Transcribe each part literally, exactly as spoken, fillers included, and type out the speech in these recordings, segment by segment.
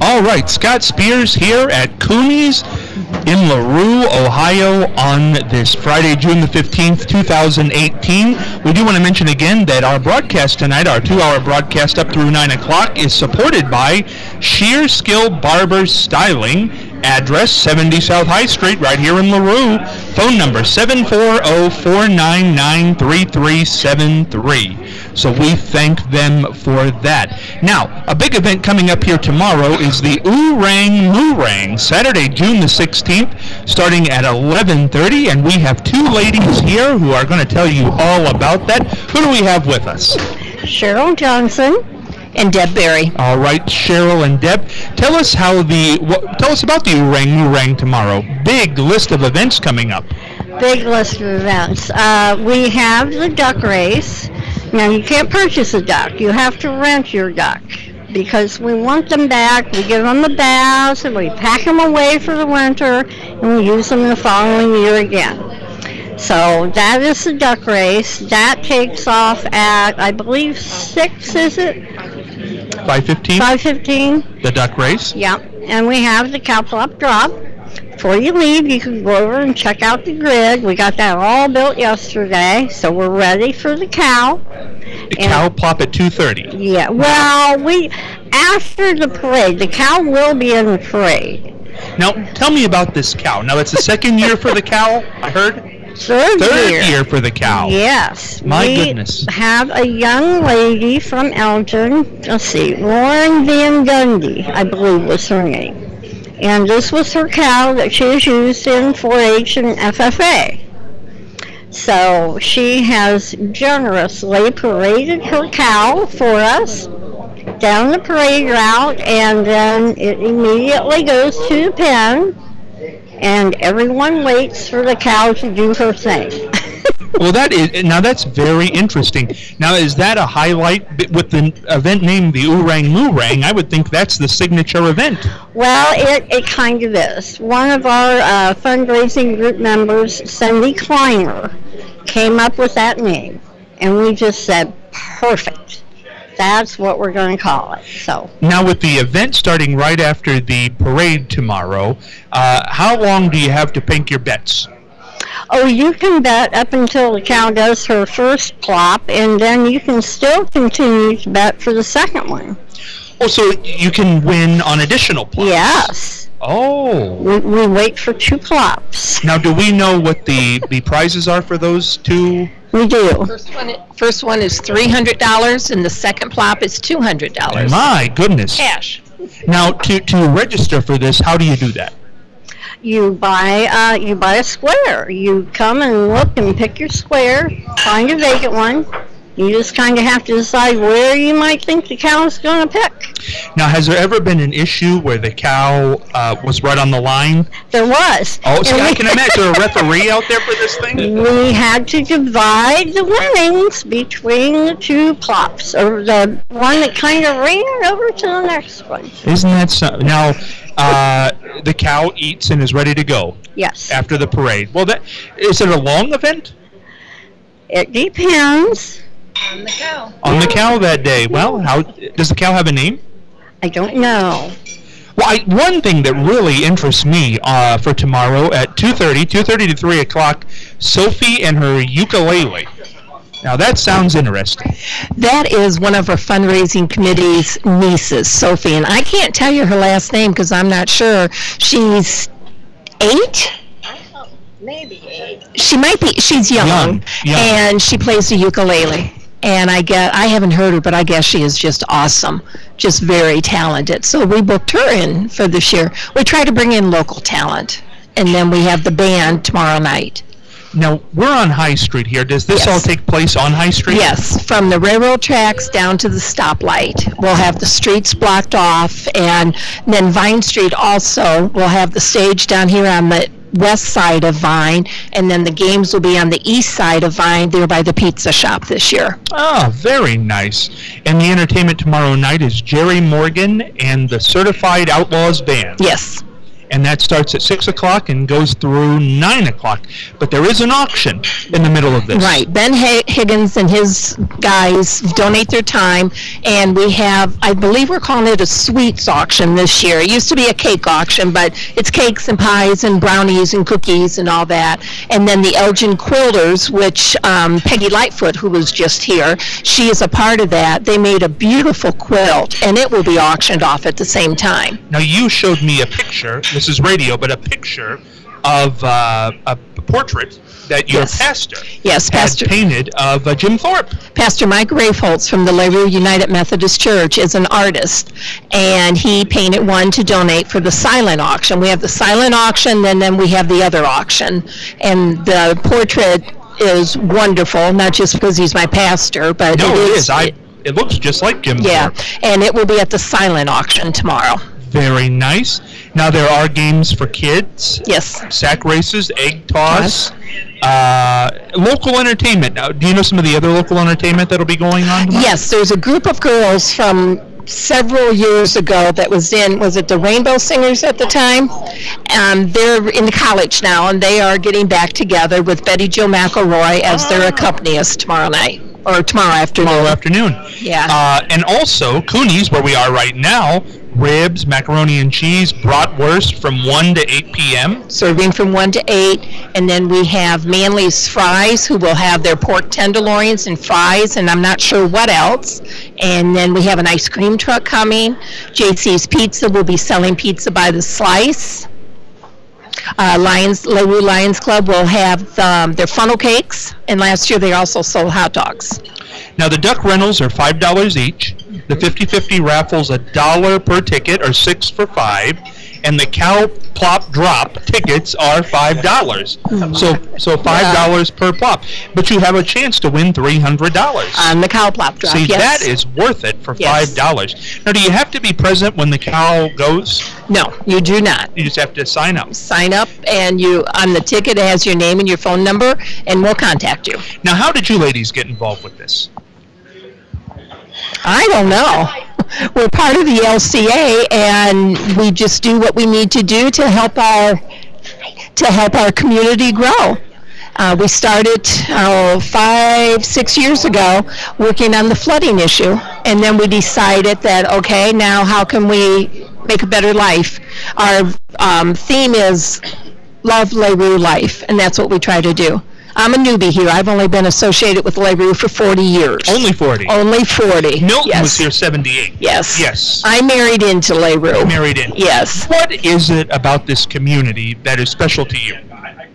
All right, Scott Spears here at Cooney's in LaRue, Ohio on this Friday, June the fifteenth, twenty eighteen. We do want to mention again that our broadcast tonight, our two-hour broadcast up through nine o'clock, is supported by Sheer Skill Barbers Styling. Address seventy South High Street, right here in LaRue. Phone number seven four zero, four nine nine, three three seven three. So we thank them for that. Now, a big event coming up here tomorrow is the Oorang Moorang, Saturday, June the sixteenth, starting at eleven thirty, and we have two ladies here who are going to tell you all about that. Who do we have with us? Cheryl Johnson and Deb Berry. All right, Cheryl and Deb, tell us how the what, tell us about the Oorang Moorang tomorrow. Big list of events coming up. Big list of events. Uh, we have the duck race. Now, you can't purchase a duck. You have to rent your duck because we want them back. We give them the baths and we pack them away for the winter and we use them the following year again. So that is the duck race. That takes off at, I believe, six, is it? five fifteen? five fifteen. The duck race? Yeah. And we have the cow plop drop. Before you leave, you can go over and check out the grid. We got that all built yesterday, so we're ready for the cow. The and, cow plop at two thirty? Yeah. Well, we after the parade, the cow will be in the parade. Now, tell me about this cow. Now, it's the second year for the cow, I heard? Third, Third year. year for the cow. Yes. My we goodness. have a young lady from Elton. Let's see, Lauren Van Gundy, I believe was her name. And this was her cow that she has used in four H and F F A. So she has generously paraded her cow for us down the parade route, and then it immediately goes to the pen. And everyone waits for the cow to do her thing. Well, that is now that's very interesting. Now, is that a highlight with the event named the Oorang Moorang? I would think that's the signature event. Well, it, it kind of is. One of our uh, fundraising group members, Cindy Clymer, came up with that name, and we just said, perfect. That's what we're going to call it. So now, with the event starting right after the parade tomorrow, uh, how long do you have to bank your bets? Oh, you can bet up until the cow does her first plop, and then you can still continue to bet for the second one. Oh, so you can win on additional plops? Yes. Oh. We, we wait for two plops. Now, do we know what the, the prizes are for those two? We do. First one, first one is three hundred dollars, and the second plop is two hundred dollars. My goodness. Cash. Now, to, to register for this, how do you do that? You buy uh, you buy a square. You come and look and pick your square, find a vacant one. You just kind of have to decide where you might think the cow is going to pick. Now, has there ever been an issue where the cow uh, was right on the line? There was. Oh, so I can imagine a referee out there for this thing? We had to divide the winnings between the two plops, or the one that kind of ran over to the next one. Isn't that so? Now, uh, the cow eats and is ready to go. Yes. After the parade. Well, that is it a long event? It depends. On the cow. On the cow that day. Well, how does the cow have a name? I don't know. Well, I, one thing that really interests me uh, for tomorrow at two thirty, two thirty to three o'clock, Sophie and her ukulele. Now, that sounds interesting. That is one of our fundraising committee's nieces, Sophie, and I can't tell you her last name because I'm not sure. She's eight? Maybe eight. She might be. She's young, young, young. And she plays the ukulele. And I get, I haven't heard her, but I guess she is just awesome, just very talented. So we booked her in for this year. We try to bring in local talent, and then we have the band tomorrow night. Now, we're on High Street here. Does this Yes. all take place on High Street? Yes, from the railroad tracks down to the stoplight. We'll have the streets blocked off, and then Vine Street also, we'll have the stage down here on the west side of Vine, and then the games will be on the east side of Vine, there by the pizza shop this year. Ah, very nice. And the entertainment tomorrow night is Jerry Morgan and the Certified Outlaws Band. Yes. and that starts at six o'clock and goes through nine o'clock. But there is an auction in the middle of this. Right. Ben Higgins and his guys donate their time, and we have, I believe we're calling it a sweets auction this year. It used to be a cake auction, but it's cakes and pies and brownies and cookies and all that. And then the Elgin Quilters, which um, Peggy Lightfoot, who was just here, she is a part of that. They made a beautiful quilt, and it will be auctioned off at the same time. Now, you showed me a picture, this is radio, but a picture of uh, a portrait that your Yes. pastor Yes, had Pastor painted of uh, Jim Thorpe. Pastor Mike Rafoltz from the LaRue United Methodist Church is an artist, and he painted one to donate for the silent auction. We have the silent auction, and then we have the other auction, and the portrait is wonderful, not just because he's my pastor, but No, it it is. is. I, it looks just like Jim yeah, Thorpe. and it will be at the silent auction tomorrow. Very nice. Now, there are games for kids. Yes. Sack races, egg toss, uh, local entertainment. Now, do you know some of the other local entertainment that'll be going on tomorrow? Yes, there's a group of girls from several years ago that was in, was it the Rainbow Singers at the time? Um, they're in college now, and they are getting back together with Betty Jo McElroy as their accompanist tomorrow night, or tomorrow afternoon. Tomorrow afternoon. Yeah. Uh, and also, Cooney's, where we are right now, ribs, macaroni and cheese, bratwurst from one to eight p.m. Serving from one to eight, and then we have Manly's Fries, who will have their pork tenderloins and fries, and I'm not sure what else. And then we have an ice cream truck coming. J C's Pizza will be selling pizza by the slice. Uh, Lions, LaRue Lions Club will have um, their funnel cakes, and last year they also sold hot dogs. Now, the duck rentals are five dollars each. The fifty-fifty raffle's a dollar per ticket, or six for five. And the cow plop drop tickets are five dollars. So so five dollars per plop. But you have a chance to win three hundred dollars. On the cow plop drop, See, yes. that is worth it for Yes. five dollars. Now, do you have to be present when the cow goes? No, you do not. You just have to sign up. Sign up, and you on the ticket it has your name and your phone number, and we'll contact you. Now, how did you ladies get involved with this? I don't know. We're part of the L C A, and we just do what we need to do to help our to help our community grow. Uh, we started uh, five, six years ago working on the flooding issue, and then we decided that, okay, now how can we make a better life? Our um, theme is Love LaRue Life, and that's what we try to do. I'm a newbie here. I've only been associated with LaRue for forty years. Only forty. Only forty. Milton yes. was here seventy-eight. Yes. Yes. I married into LaRue. You married in. Yes. What is it about this community that is special to you?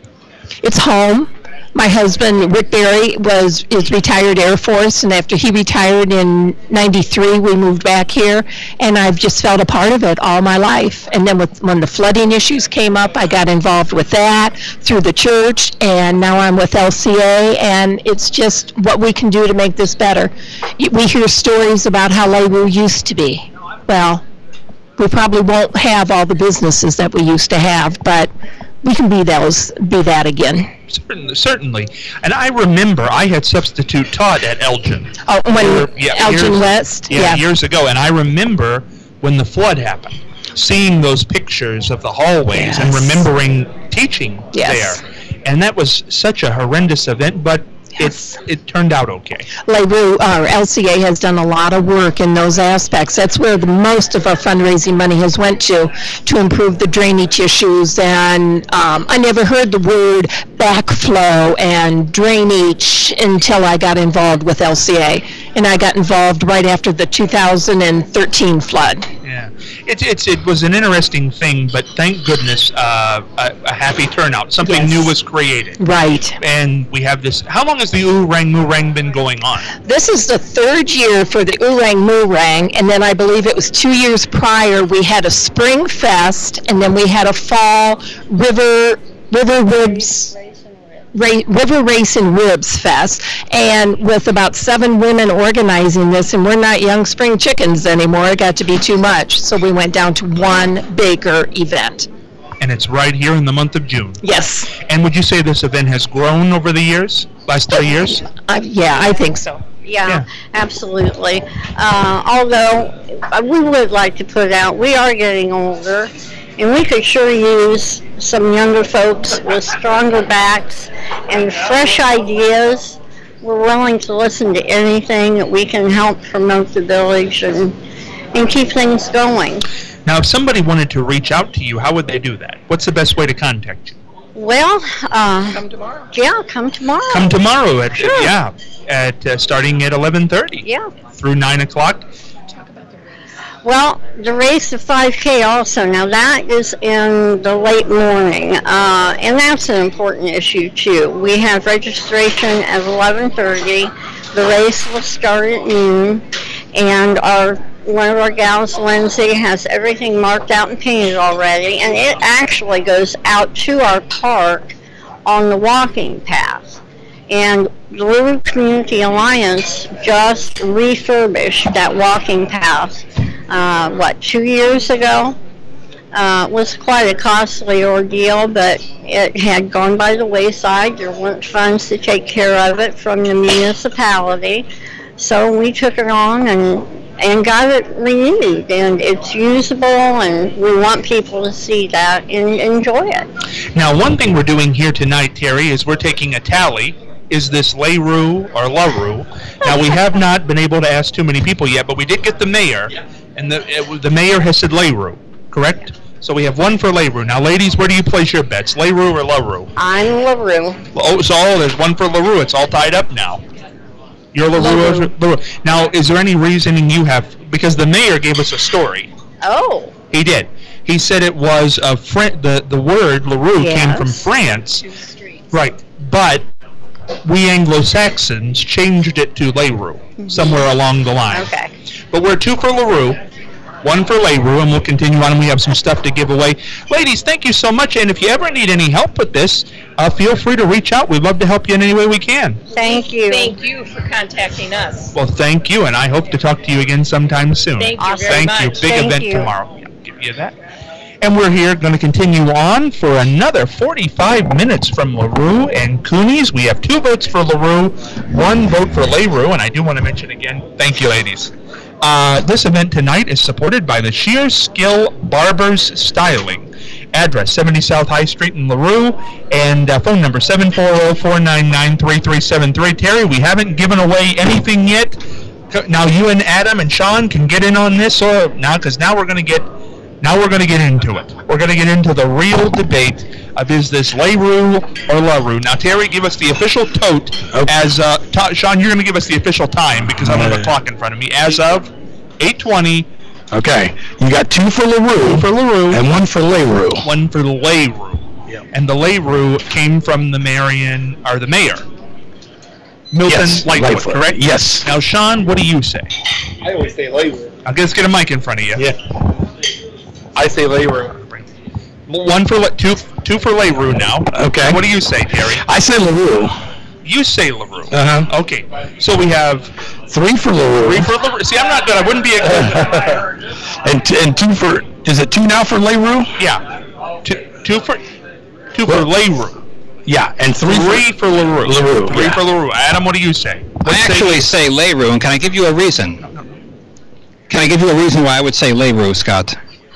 It's home. My husband, Rick Berry, was is retired Air Force, and after he retired in ninety-three, we moved back here, and I've just felt a part of it all my life. And then with, when the flooding issues came up, I got involved with that through the church, and now I'm with L C A, and it's just what we can do to make this better. Y- We hear stories about how LaRue used to be. Well, we probably won't have all the businesses that we used to have, but we can be those, be that again. Certainly, certainly. And I remember I had substitute taught at Elgin. Oh, when Year- yeah, Elgin years- West? Yeah, years ago. And I remember when the flood happened, seeing those pictures of the hallways and Yes. remembering teaching Yes. there. And that was such a horrendous event, but Yes. it, it turned out okay. LaRue, our L C A has done a lot of work in those aspects. That's where the most of our fundraising money has went to, to improve the drainage issues. And um, I never heard the word backflow and drainage until I got involved with L C A. And I got involved right after the two thousand thirteen flood. Yeah, it's it's it was an interesting thing, but thank goodness uh, a, a happy turnout. Something Yes. new was created, Right. and we have this. How long has the Oorang Moorang been going on? This is the third year for the Oorang Moorang, and then I believe it was two years prior, we had a spring fest, and then we had a fall river, river ribs, ra- river race and ribs fest, and with about seven women organizing this, and we're not young spring chickens anymore, it got to be too much, so we went down to one bigger event. And it's right here in the month of June. Yes, And would you say this event has grown over the years, last three years? I, yeah, I think so. Yeah, Yeah. absolutely. Uh, although uh, we would like to put out, we are getting older, And we could sure use some younger folks with stronger backs and fresh ideas. We're willing to listen to anything that we can help promote the village and, and keep things going. Now, if somebody wanted to reach out to you, how would they do that? What's the best way to contact you? Well, uh, Come tomorrow. yeah, come tomorrow. Come tomorrow at Sure. yeah at uh, starting at eleven thirty. Yeah. Through nine o'clock. Well, the race of five K also. Now that is in the late morning, uh, and that's an important issue too. We have registration at eleven thirty. The race will start at noon, and our one of our gals, Lindsay, has everything marked out and painted already, and it actually goes out to our park on the walking path. And the Little Community Alliance just refurbished that walking path, uh, what, two years ago? Uh, it was quite a costly ordeal, but it had gone by the wayside. There weren't funds to take care of it from the municipality. So we took it on and and got it renewed, and it's usable, and we want people to see that and enjoy it. Now, one thing we're doing here tonight, Terry, is we're taking a tally. Is this LaRue or LaRue? Now, we have not been able to ask too many people yet, but we did get the mayor, and the it, the mayor has said LaRue, correct? So we have one for LaRue. Now, ladies, where do you place your bets, LaRue or LaRue? I'm LaRue. Oh, so there's one for LaRue. It's all tied up now. You're LaRue. LaRue. LaRue. Now, is there any reasoning you have? Because the mayor gave us a story. Oh. He did. He said it was a Fr- the the word LaRue Yes. came from France. Right. But we Anglo-Saxons changed it to LaRue mm-hmm. somewhere along the line. Okay. But we're two for LaRue, one for LaRue, and we'll continue on, and we have some stuff to give away. Ladies, thank you so much, and if you ever need any help with this, uh, feel free to reach out. We'd love to help you in any way we can. Thank you. Thank you for contacting us. Well, thank you, and I hope to talk to you again sometime soon. Thank you Awesome. very Thank you. much. Big Thank event you. tomorrow. Yeah, give you that. And we're here going to continue on for another forty-five minutes from LaRue and Cooney's. We have two votes for LaRue, one vote for LaRue, and I do want to mention again, thank you, ladies. Uh, this event tonight is supported by the Sheer Skill Barbers Styling. Address seventy South High Street in LaRue, and uh, phone number seven four zero, four nine nine, three three seven three. Terry, we haven't given away anything yet. Now you and Adam and Sean can get in on this or now, because now we're going to get now we're going to get into it. We're going to get into the real debate of is this LaRue or LaRue. Now, Terry, give us the official tote Okay. as uh, t- Sean. You're going to give us the official time because I don't have a clock in front of me. As of eight twenty. Okay, you got two for LaRue For LaRue. and one for LaRue. One for the LaRue. Yep. And the LaRue came from the Marion, or the mayor, Milton Yes, Lightfoot, Lightfoot. correct? Yes. Now, Sean, what do you say? I always say LaRue. I'll just get a mic in front of you. Yeah. I say LaRue. One for La- two, two for LaRue now. Okay. What do you say, Terry? I say LaRue. You say LaRue. Uh-huh. Okay. So we have Three for LaRue. three for LaRue. See, I'm not good. I wouldn't be a good. and, t- and two for, is it two now for LaRue? Yeah. Two, two for two for LaRue. Yeah, and three, Three for LaRue. LaRue, Three yeah. for LaRue. Adam, what do you say? I actually say LaRue, and can I give you a reason? Can I give you a reason why I would say LaRue, Scott?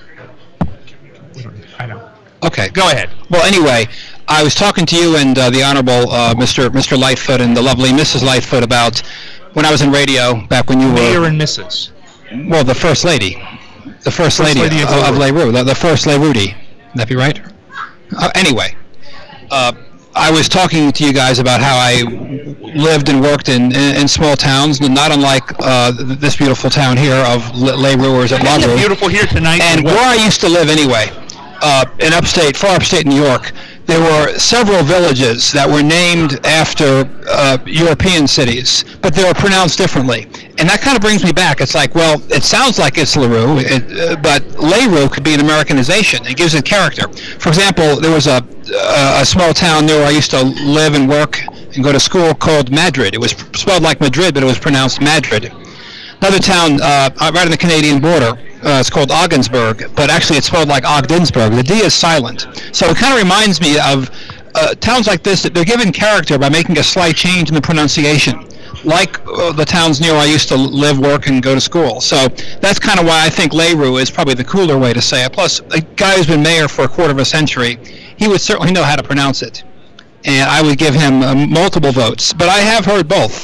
I know. Okay. Go ahead. Well, anyway, I was talking to you and uh, the Honorable uh, Mister Mister Lightfoot and the lovely Missus Lightfoot about when I was in radio back when you were Mayor and Missus well, the First Lady, the First, First Lady, Lady of of, of LaRue. LaRue, the, the First LaRue. Would that be right? Uh, anyway, uh, I was talking to you guys about how I lived and worked in, in, in small towns, not unlike uh, this beautiful town here of La- LaRuers at Isn't it LaRue. beautiful here tonight? And where I used to live anyway, uh, in upstate, far upstate New York, there were several villages that were named after uh, European cities, but they were pronounced differently. And that kind of brings me back. It's like, well, it sounds like it's LaRue, it, uh, but LaRue could be an Americanization. It gives it character. For example, there was a, a, a small town near where I used to live and work and go to school called Madrid. It was spelled like Madrid, but it was pronounced Madrid. Another town uh, right on the Canadian border, uh, it's called Ogdensburg, but actually it's spelled like Ogdensburg. The D is silent. So it kind of reminds me of uh, towns like this that they're given character by making a slight change in the pronunciation. like uh, the towns near where I used to live, work, and go to school. So that's kind of why I think Layru is probably the cooler way to say it. Plus, a guy who's been mayor for a quarter of a century, he would certainly know how to pronounce it. And I would give him uh, multiple votes. But I have heard both.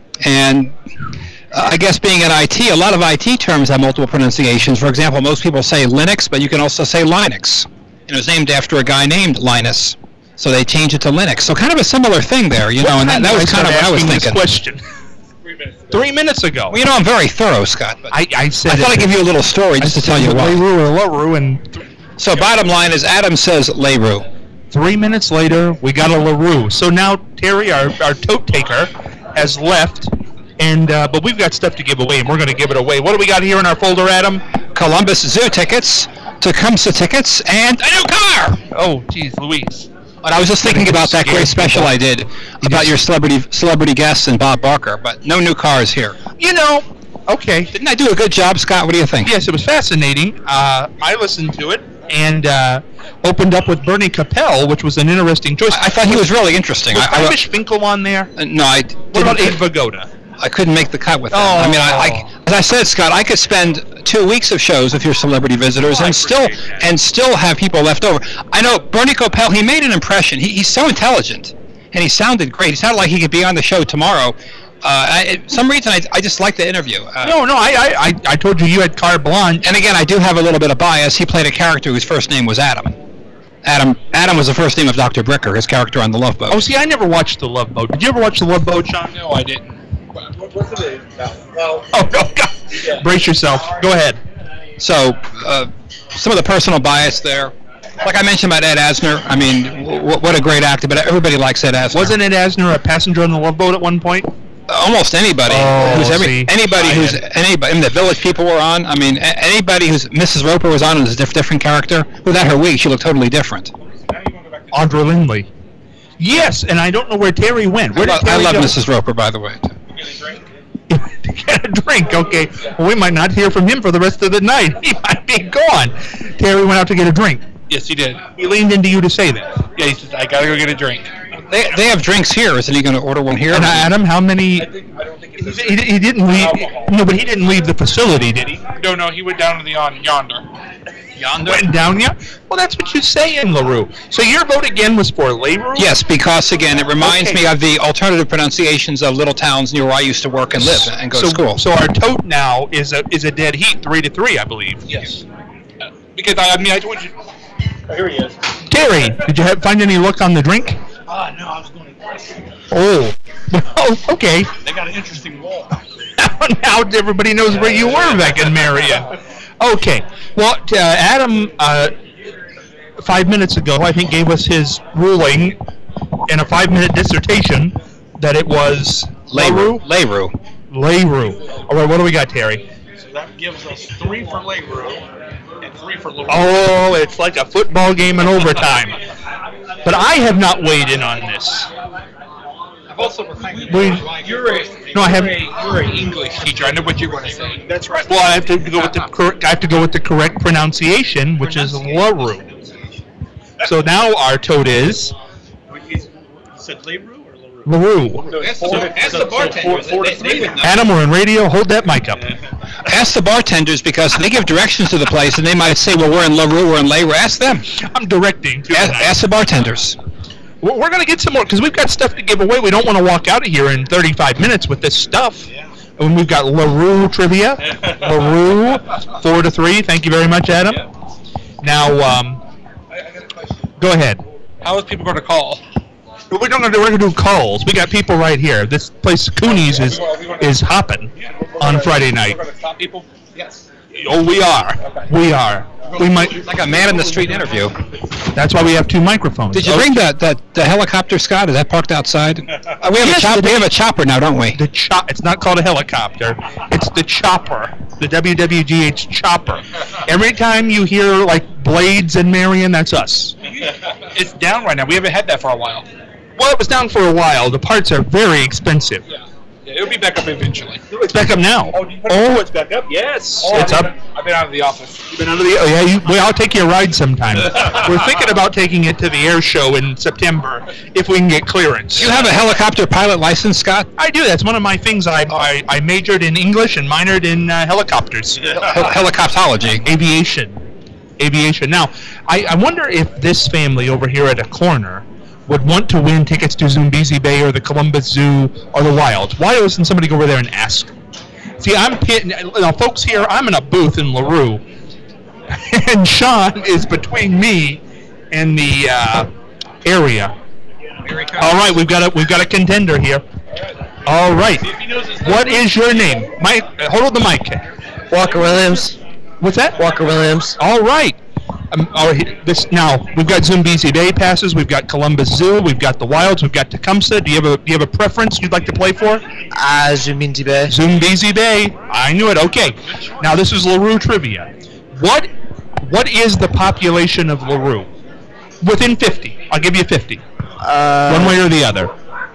And uh, I guess being in I T, a lot of I T terms have multiple pronunciations. For example, most people say Linux, but you can also say Linux. It was named after a guy named Linus. So they changed it to Linux. So kind of a similar thing there, you know, and that, that was kind of what I was thinking. Question. Three minutes ago. Three minutes ago. Well, you know, I'm very thorough, Scott. But I, I said I thought I'd give you a little story just to tell you why. Layru or Laru, and th- so bottom line is Adam says Layru. Three minutes later, we got a Laru. So now Terry, our, our tote taker, has left, and uh, but we've got stuff to give away, and we're going to give it away. What do we got here in our folder, Adam? Columbus Zoo tickets, Tecumseh tickets, and a new car! Oh, geez, Louise. And I was just thinking about that great special I did about your celebrity celebrity guests and Bob Barker, but no new cars here. You know, okay. Didn't I do a good job, Scott? What do you think? Yes, it was fascinating. Uh, I listened to it and uh, opened up with Bernie Capel, which was an interesting choice. I, I thought he was really interesting. Was I, I, Irish Finkel on there? Uh, no, I What about Abe Vigoda? I couldn't make the cut with them. Oh. I mean, I, I, as I said, Scott, I could spend two weeks of shows with your celebrity visitors Oh, I and still appreciate that. and still have people left over. I know Bernie Capel, he made an impression. He, he's so intelligent, and he sounded great. He sounded like he could be on the show tomorrow. Uh, I, some reason, I, I just liked the interview. Uh, No, no, I, I, I, I told you you had carte blanche. And again, I do have a little bit of bias. He played a character whose first name was Adam. Adam Adam was the first name of Doctor Bricker, his character on The Love Boat. Oh, see, I never watched The Love Boat. Did you ever watch The Love Boat, Sean? No, I didn't. What, what's it about? Well, Oh, no, God. Yeah. Brace yourself. Go ahead. So, uh, some of the personal bias there. Like I mentioned about Ed Asner, I mean, w- what a great actor, but everybody likes Ed Asner. Wasn't Ed Asner a passenger on The Love Boat at one point? Almost anybody. Oh, who's every, see. anybody I who's had- anybody. I mean, the Village People were on. I mean, a- anybody who's Missus Roper was on is a diff- different character. Without her wig, she looked totally different. Audra Lindley. Yes, and I don't know where Terry went. Where I, did lo- I Terry love go? Missus Roper, by the way. To get a drink, okay. Well, we might not hear from him for the rest of the night. He might be gone. Terry went out to get a drink. yes, he did. He leaned into you to say that. Yeah, he said, I gotta go get a drink. They they have drinks here. Isn't he going to order one here? And uh, Adam, how many? I don't think it's He, he didn't leave. No, but he didn't leave the facility, did he? No, no, he went down to the on yonder. Yonder. Went down, yeah. Well, that's what you say in Larue. So your vote again was for Layru? Yes, because again, it reminds Okay. me of the alternative pronunciations of little towns near where I used to work and live and go so, to school. So our tote now is a is a dead heat, three to three, I believe. Yes. Uh, because I, I mean, I told you. Oh, here he is. Terry, did you have, find any luck on the drink? Ah, no, I was going to. Oh. Oh, okay. They got an interesting wall. Now everybody knows where you were back in Marion. Okay. Well, uh, Adam, uh, five minutes ago, I think, gave us his ruling in a five-minute dissertation that it was Layru. Layru. Layru. All right, what do we got, Terry? So that gives us three for Layru and three for Layru. Oh, it's like a football game in overtime. But I have not weighed in on this. I've also We- you're a No, I haven't. You're, a, you're an English teacher. I know what you're going to say. That's right. Well, I have to go with the correct. I have to go with the correct pronunciation, which is Laru. So now our tote is You said Layru or Layru? Laru. Ask the, ask the bartender. four to three. Adam, we're in radio. Hold that mic up. Ask the bartenders because they give directions to the place and they might say, well, we're in LaRue, we're in Layru. Ask them. I'm directing. To Ask, ask the bartenders. We're we're gonna get some more because we've got stuff to give away. We don't want to walk out of here in thirty-five minutes with this stuff. And we've got Larue trivia. Larue, four to three. Thank you very much, Adam. Now, um, go ahead. How is people going to call? We're not gonna do. We're gonna do calls. We got people right here. This place, Cooney's, is is hopping on Friday night. We're going to stop people? Yes. Oh, we are. We are. We might. Like a man in the street interview. That's why we have two microphones. Did you Oh, bring that, that the helicopter, Scott? Is that parked outside? Uh, we have Yes, a chop, the- we have a chopper now, don't we? The chop. It's not called a helicopter. It's the chopper. The W W G H chopper. Every time you hear like blades in Marion, that's us. It's down right now. We haven't had that for a while. Well, it was down for a while. The parts are very expensive. Yeah, it'll be back up eventually. It's back up now. Oh, it's back up? Yes. It's I've up. Been, I've been out of the office. You've been under the. Oh yeah, you, well, I'll take you a ride sometime. We're thinking about taking it to the air show in September if we can get clearance. You have a helicopter pilot license, Scott? I do. That's one of my things. I I, I majored in English and minored in uh, helicopters, Hel- helicoptology. aviation, aviation. Now, I, I wonder if this family over here at a corner would want to win tickets to Zambezi Bay or the Columbus Zoo or the Wilds. Why doesn't somebody go over there and ask? See, I'm pitting, now, folks here. I'm in a booth in LaRue, and Sean is between me and the uh, area. All right, we've got a we've got a contender here. All right, what is your name? Mike, uh, hold the mic. Walker Williams. What's that? Walker Williams. All right. Um, all right, this now we've got Zambezi Bay passes. We've got Columbus Zoo. We've got the Wilds. We've got Tecumseh. Do you have a do you have a preference you'd like to play for? Ah, uh, Zambezi Bay. Zambezi Bay. I knew it. Okay. Now this is LaRue trivia. What what is the population of LaRue? Within fifty. I'll give you fifty. Uh, One way or the other.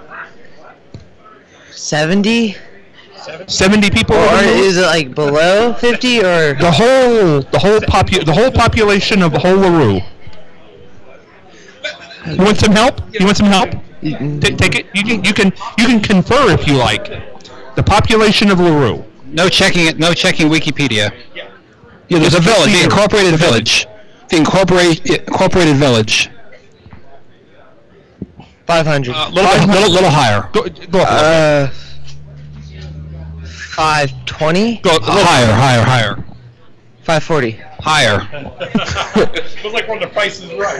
seventy? seventy people. Or over LaRue? is it like below fifty or? The whole the whole popu- the whole population of the whole LaRue. You want some help? You want some help? T- take it. You can you can you can confer if you like. The population of LaRue. No checking it. No checking Wikipedia. Yeah, there's a Just village, the here. incorporated village. The incorporate, incorporated village. five hundred. A little, bit- little, little higher. Go, go up. Uh, five twenty? go, go higher, higher, higher, five forty. higher. Feels like one of the prices right.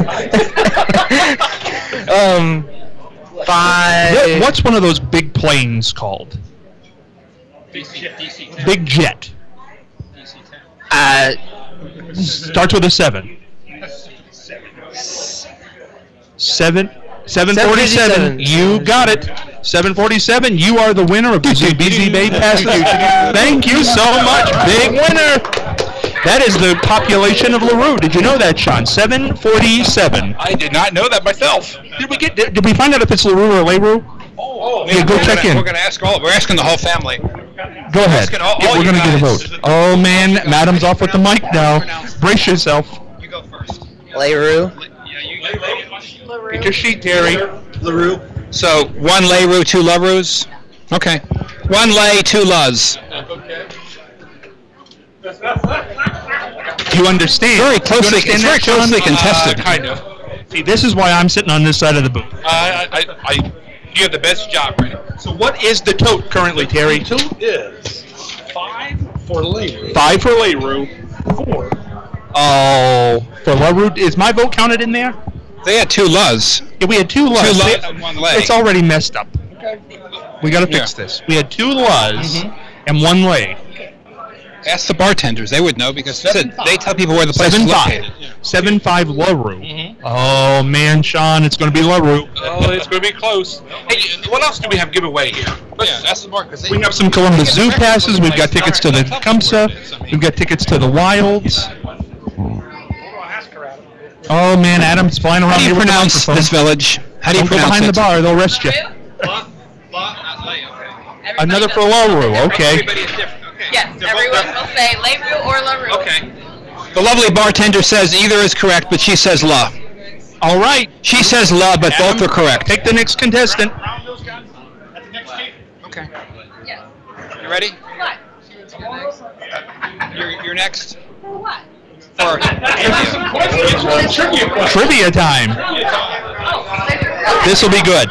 Um, five. What, what's one of those big planes called? D C, D C Big jet. Uh, Starts with a seven. Seven. Seven forty-seven. You got it. Seven forty-seven. You are the winner of the Zambezi Bay passes. Thank you so much. Big winner. That is the population of LaRue. Did you know that, Sean? Seven forty-seven. I did not know that myself. Did we get? Did, did we find out if it's LaRue or LaRue? Oh, Yeah, go check in. We're gonna ask all. We're asking the whole family. Go ahead. asking all- Yeah, all we're you going to get a guys. vote. Oh, man. Madam's off with the mic now. Brace yourself. You go first. Leroux. Yeah, you Get your sheet, Terry. LaRue. So one LaRue, two LaRues. Okay. One lay, two Luz. You understand? Very closely. You understand It's very that, Sean? closely contested. Uh, kind of. See, this is why I'm sitting on this side of the booth. Uh, I, I, I, you have the best job, right? So what is the tote currently, Terry? Tote is five for LaRue. Five for LaRue. Four. Oh, for LaRue. Is my vote counted in there? They had two Luz. Yeah, we had two Luz. Two Luz See, and one lay. It's already messed up. Okay. We got to fix Yeah. this. We had two Luz Mhm. and one lay. Ask the bartenders. They would know because they, said, they tell people where the place Seven is five. located. Seven five LaRue. Mhm. Oh man, Sean, it's going to be LaRue. Oh, it's going to be close. Hey, what else do we have giveaway here? Yeah, that's the mark. We have some Columbus Zoo passes. We've got tickets to the Tecumseh. We've got tickets to the Wilds. Oh man, Adam's flying around How do you here with the pronounce microphone. this village? How do you Don't go pronounce behind it? the bar; they'll arrest you. Everybody Another does for it. LaRue. Okay. Everybody is different. Okay. Yes, everyone will say LaRue or LaRue. Okay. The lovely bartender says either is correct, but she says La. All right. She says La, but both are correct. Take the next contestant. Okay. Yes. You ready? What? You're, you're next. For what? For trivia. Trivia time. Oh, LaRue. This will be good.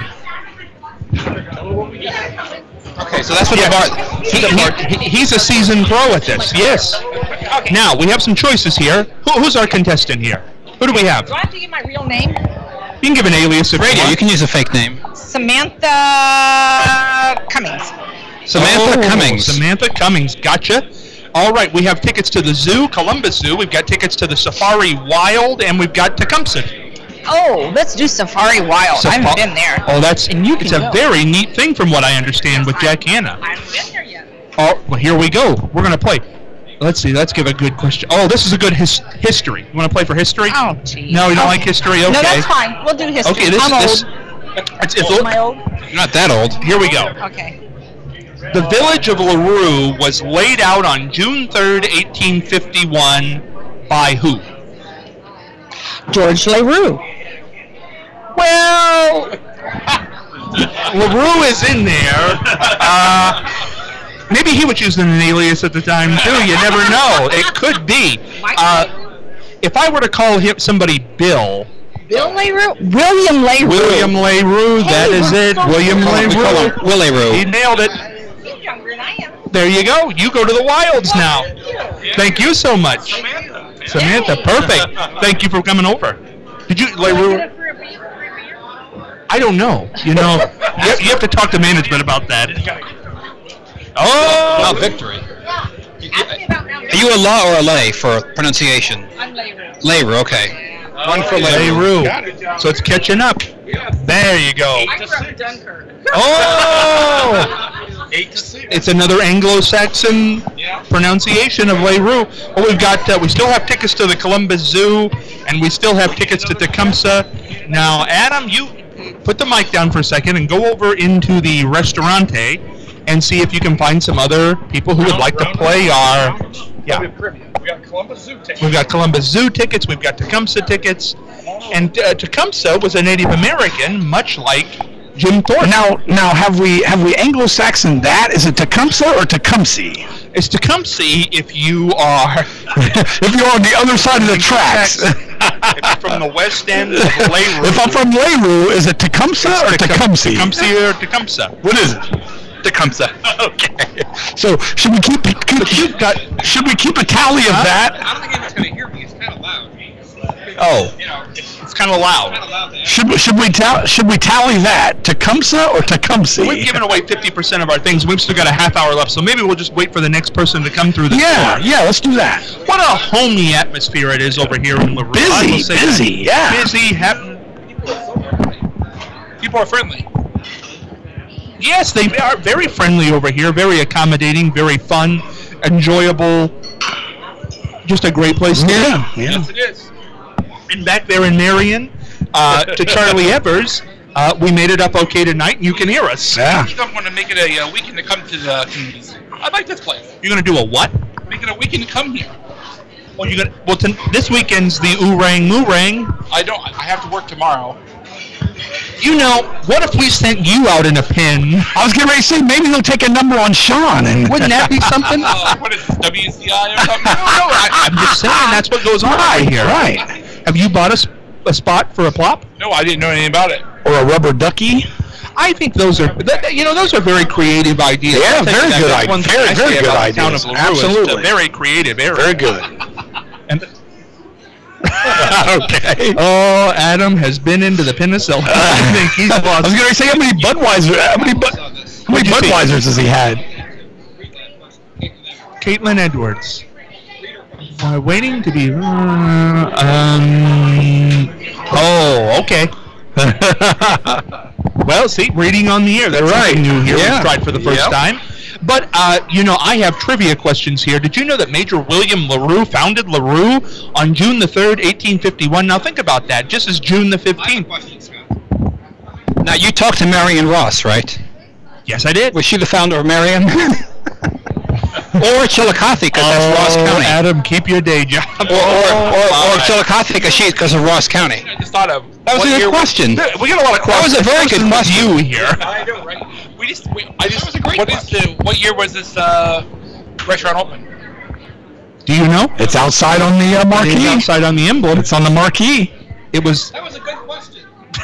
Okay, so that's what Yeah. the bar. He, he, he's a seasoned pro at this. Yes. Now we have some choices here. Who, who's our contestant here? Who do we have? Do I have to give my real name? You can give an alias if you Radio, want. you can use a fake name. Samantha Cummings. Samantha Oh, Cummings. Samantha Cummings. Gotcha. All right, we have tickets to the zoo, Columbus Zoo. We've got tickets to the Safari Wild, and we've got Tecumseh. Oh, let's do Safari Wild. I haven't Safa- been there. Oh, that's And you it's can a go. very neat thing from what I understand with Jack Hanna. I haven't been there yet. Oh, well, here we go. We're going to play. Let's see. Let's give a good question. Oh, this is a good his- history. You want to play for history? Oh, geez. No, you don't Okay. like history? Okay. No, that's fine. We'll do history. Okay, this I'm this old. it's, it's Am I old? You're not that old. here we go. Okay. The village of LaRue was laid out on June third, eighteen fifty-one by who? George LaRue. Well, LaRue is in there. Uh, maybe he was using an alias at the time, too. You never know. It could be. Uh, if I were to call him somebody Bill... Bill LaRue? William LaRue. William LaRue, that is it. William LaRue. Willie Roo. He nailed it. He's younger than I am. There you go. You go to the Wilds now. Thank you so much. Samantha, perfect. Thank you for coming over. Did you, LaRue? I don't know. You know, you have, you have to talk to management about that. Oh, Mount Victory. Ask me about Mount Are you a la or a lay for pronunciation? I'm LaRue. LaRue, okay. One for LaRue. So it's catching up. There you go. I'm from Dunkirk. Oh! Eight to six. It's another Anglo-Saxon pronunciation of LaRue. Well, we've got, uh, we still have tickets to the Columbus Zoo, and we still have tickets to Tecumseh. Now, Adam, you put the mic down for a second and go over into the restaurante and see if you can find some other people who would like to play our... Yeah. We got Columbus Zoo tickets. We've got Columbus Zoo tickets, we've got Tecumseh tickets, and uh, Tecumseh was a Native American, much like Jim Thornton. Now, now have we have we Anglo-Saxon that? Is it Tecumseh or Tecumseh? It's Tecumseh if you are If you're on the other side of the tracks. if you're from the west end of LaRue. If I'm from LaRue, is it Tecumseh or Tecum- Tecumseh? Tecumseh or Tecumseh. What is it? Tecumseh. Okay. So should we keep But you've got should we keep a tally of that? I don't think anyone's going to hear me. It's kind of loud. oh, You know, it's it's kind of loud. kind of loud there. Should we should we ta- should we tally that Tecumseh or Tecumseh? We've given away fifty percent of our things. We've still got a half hour left, so maybe we'll just wait for the next person to come through the Yeah, door. yeah. Let's do that. What a homey atmosphere it is over here in LaRue. I will Busy, say that. busy. Yeah. Busy, happen. People are friendly. Yes, they are very friendly over here, very accommodating, very fun, enjoyable. Just a great place to Yeah, be. yeah. Yes, it is. And back there in Marion, uh, to Charlie Evers, uh, we made it up okay tonight, and you can hear us. Yeah. I'm going to make it a uh, weekend to come to the communities. I like this place. You're going to do a what? Make it a weekend to come here. Well, you got well. T- this weekend's the Oorang Moorang. I don't. I have to work tomorrow. You know, what if we sent you out in a pin? I was getting ready to say maybe they'll take a number on Sean and Wouldn't that be something? Uh, what is this, W C I or something? No, no, I, I'm just saying that's what goes on right over here. right Have you bought a, s- a spot for a plop? No, I didn't know anything about it. or a rubber ducky. I think those are, that, you know, those are very creative ideas. Yeah, I'll tell very you that. good That's ide- one thing very, I very say good about the town ideas. of LaRue. It's Absolutely. a very creative area. Very good. And Okay. oh, Adam has been into the penicillin. I think he's I lost. was going to say how many Budweiser, how many, Bud, how many What'd you see? Budweisers has he had? Caitlin Edwards. Uh, waiting to be. Uh, um. Oh, okay. Well, see, reading on the air. That's Right. something new here. Yeah. We've tried for the first Yep. time. But, uh, you know, I have trivia questions here. Did you know that Major William LaRue founded LaRue on June the third, eighteen fifty-one? Now, think about that. Just as June the fifteenth. Now, you talked to Marion Ross, right? Yes, I did. Was she the founder of Marion? Or Chillicothe, because that's Ross County. Adam, keep your day job. Or, or, or, or Chillicothe, because she's because of Ross County. I just thought of. That was what a good year question. We got a lot of That was a very good question. You here. I know, right? We just. We, I just. That was a great what is the? What year was this uh, restaurant open? Do you know? It's outside on the uh, It's marquee. outside on the emblem. It's on the marquee. It was. That was a good question.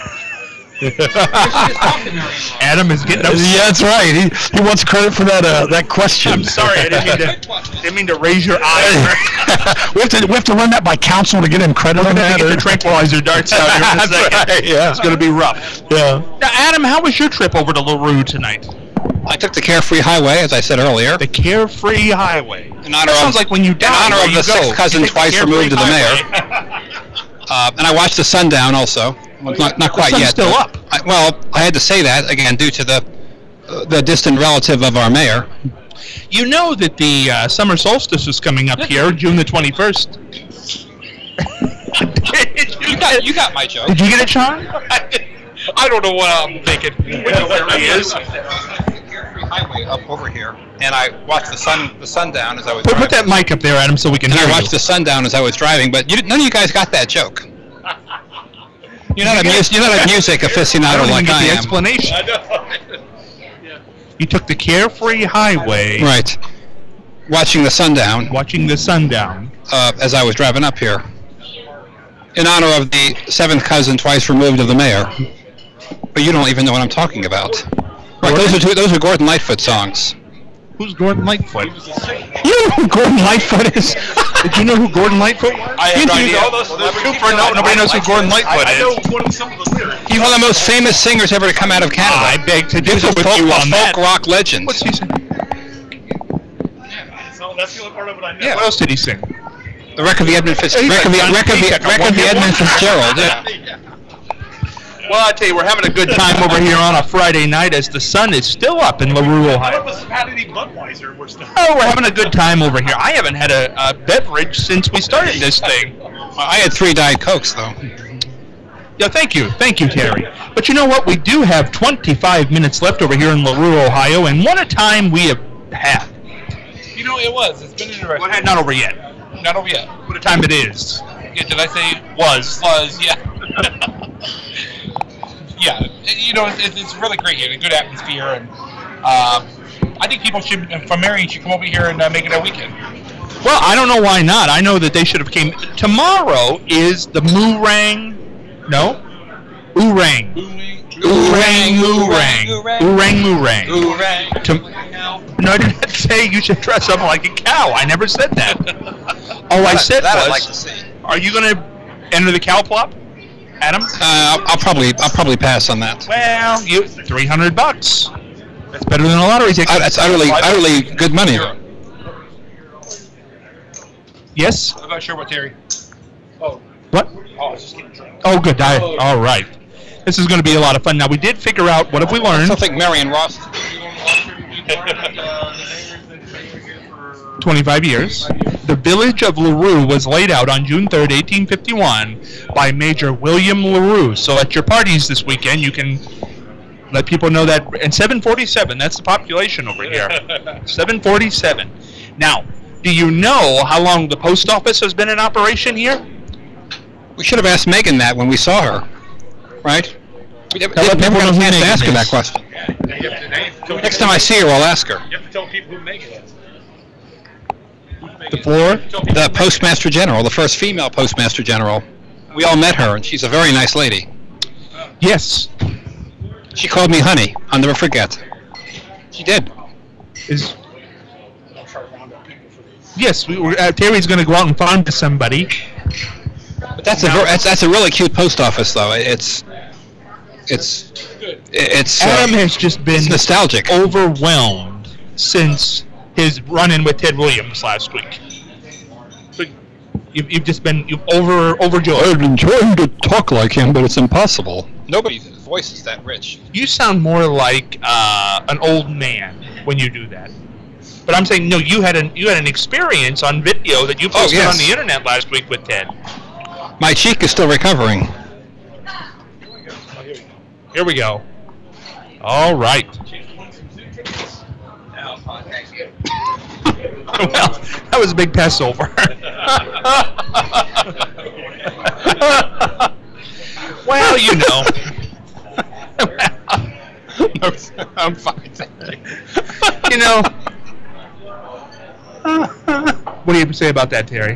Adam is getting upset. Yeah, that's right. He, he wants credit for that uh, that question. I'm sorry, I didn't mean to, didn't mean to raise your eye. we have to we have to run that by council to get him credit on that. Get the tranquilizer darts out here in a That's second. right, yeah. It's going to be rough. Yeah. Now, Adam, how was your trip over to LaRue tonight? I took the Carefree Highway, as I said earlier, The Carefree Highway. in honor That sounds of, like when you in die, honor where of you the go. sixth cousin You take the twice Carefree removed of the mayor. Highway. Uh, and I watched the sundown also. Well, not, not quite sun's yet. still but up. I, well, I had to say that, again, due to the uh, the distant relative of our mayor. You know that the uh, summer solstice is coming up here, June the twenty-first. You got. You got my joke. Did you get it, Sean? I don't know what I'm thinking. We know where he is. up over here, and I watched the sun the sundown as I was Put, driving. put that mic up there, Adam, so we can And hear I you. watched the sundown as I was driving, but you, none of you guys got that joke. You're not a mus- you're not a music I aficionado don't even like get I the am. explanation. You took the Carefree Highway, Right. Watching the sundown watching the sundown. uh, as I was driving up here, in honor of the seventh cousin twice removed of the mayor. But you don't even know what I'm talking about. Right, those are two, those are Gordon Lightfoot songs. Who's Gordon Lightfoot? You know who Gordon Lightfoot is? Did you know who Gordon Lightfoot was? I have no idea. Cooper, no, nobody knows who Gordon Lightfoot is. He's one of the most famous singers ever to come out of Canada. I beg to He's differ a with folk, you a on that. folk rock legend. What's he sing? So that's the only part of it I know. Yeah. What else did he sing? The wreck of the Edmund Fitz, He's wreck of the, like John wreck of the, Peacock, a wreck of the one-hit Edmund wonder. Fitzgerald. Yeah. Well, I tell you, we're having a good time over here on a Friday night as the sun is still up in LaRue, What Ohio. was Patty Budweiser? We're still. Oh, we're having a good time over here. I haven't had a, a beverage since we started this thing. I had three Diet Cokes though. Yeah, thank you. Thank you, Terry. But you know what? We do have twenty-five minutes left over here in LaRue, Ohio, and what a time we have had. You know, it was. It's been interesting. Well, not over yet. Not over yet. What a time it is. Yeah, did I say Was. was? Yeah. Yeah. You know, it's, it's really great here. A good atmosphere, and um, I think people should, from Marion, should come over here and uh, make it a weekend. Well, I don't know why not. I know that they should have came. Tomorrow is the Moorang. No? Oorang. Oorang Moorang. Oorang Moorang. Oorang. To- No, I didn't say you should dress up like a cow. I never said that. All I said that was, I'd like to see. are you going to enter the cow plop, Adam? Uh, I'll, I'll probably I'll probably pass on that. Well, you three hundred bucks. That's better than a lottery ticket. Uh, that's utterly utterly good money. Yes. I'm not sure what Terry. Oh, What? oh, I was just getting drunk. Oh, good. I, all right. This is going to be a lot of fun. Now we did figure out what have we I learned. still think Marion Ross. twenty-five years. The village of LaRue was laid out on June third, eighteen fifty-one by Major William LaRue. So at your parties this weekend, you can let people know that. And seven forty-seven, that's the population over here. seven forty-seven. Now, do you know how long the post office has been in operation here? We should have asked Megan that when we saw her, right? We never, Now let never people got a know who chance to Megan ask her that is. question. Now you have to, now you have to tell Next time I see her, I'll ask her. You have to tell people who make it is. The floor? The Postmaster General, the first female Postmaster General. We all met her, and she's a very nice lady. Yes. She called me honey. I'll never forget. She did. Is yes. We, we're, uh, Terry's going to go out and find somebody. But that's a ver- that's, that's a really cute post office, though. It's it's it's uh, Adam has just been it's nostalgic. overwhelmed since his run-in with Ted Williams last week. So you've, you've just been you've over overjoyed. I'd enjoy to talk like him, but it's impossible. Nobody's voice is that rich. You sound more like uh, an old man when you do that. But I'm saying no. You had an you had an experience on video that you posted yes. on the internet last week with Ted. My cheek is still recovering. Here we go. All right. Well, that was a big pass over. Well, you know. I'm fine, thank you. You know. What do you say about that, Terry?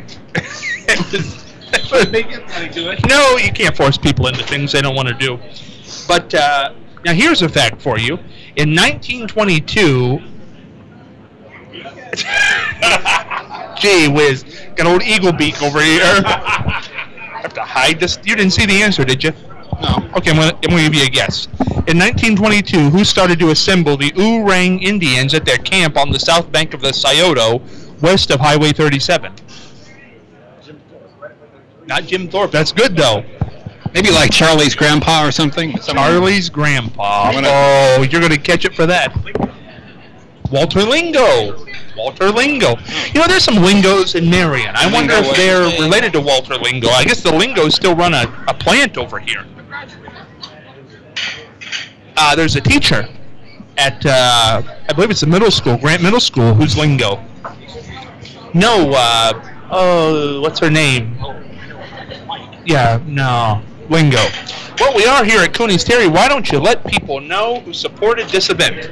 No, you can't force people into things they don't want to do. But uh, now here's a fact for you. In nineteen twenty-two, gee whiz, got old eagle beak over here. I have to hide this. You didn't see the answer, did you? No. Okay, I'm going to give you a guess. In nineteen twenty-two, who started to assemble the Oorang Indians at their camp on the south bank of the Scioto, west of Highway thirty-seven? Not Jim Thorpe. That's good, though. Maybe like Charlie's grandpa or something. Charlie's grandpa. Gonna- Oh, you're going to catch it for that. Walter Lingo. Walter Lingo. You know, there's some Lingos in Marion. I wonder Lingo if they're was- related to Walter Lingo. I guess the Lingos still run a, a plant over here. Uh, there's a teacher at, uh, I believe it's a middle school, Grant Middle School. Who's Lingo? No, uh, oh, what's her name? Yeah, no, Lingo. Well, we are here at Cooney's. Terry, why don't you let people know who supported this event?